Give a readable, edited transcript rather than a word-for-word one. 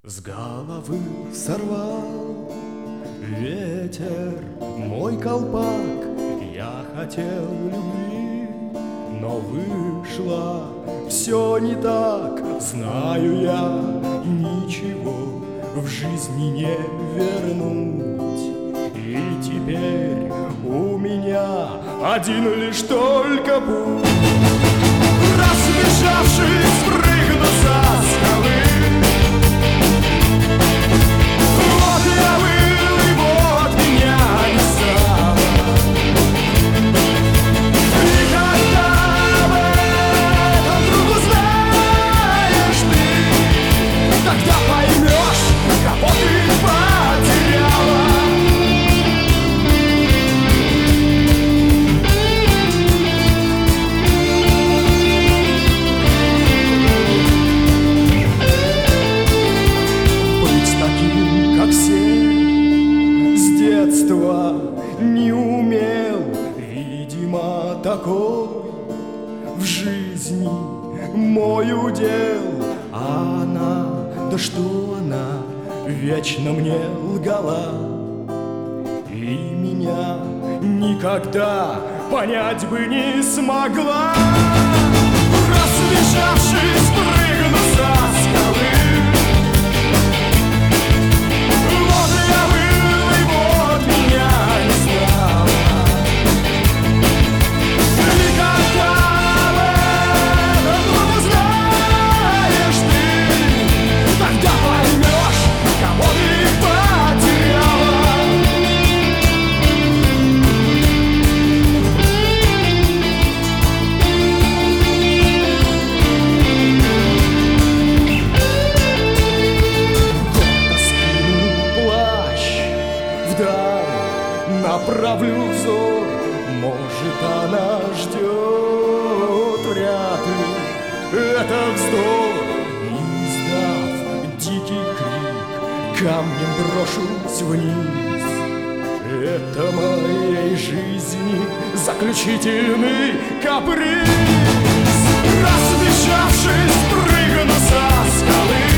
С головы сорвал ветер мой колпак. Я хотел любви, но вышло все не так. Знаю я, ничего в жизни не вернуть. И теперь у меня один лишь только путь. Разбежавшись, прыгну со скалы. Вот я был, и вот меня не стало. И когда об этом вдруг узнаешь ты, тогда поймешь, кого ты потеряла. Не умел, видимо, такой в жизни мой удел. А она, да что она, вечно мне лгала. И меня никогда понять бы не смогла. Разбежавшись, прыгну со скалы. Направлю взор, может, она ждет, вряд ли это вздох. Издав дикий крик, камнем брошусь вниз. Это моей жизни заключительный каприз. Разбежавшись, прыгну со скалы.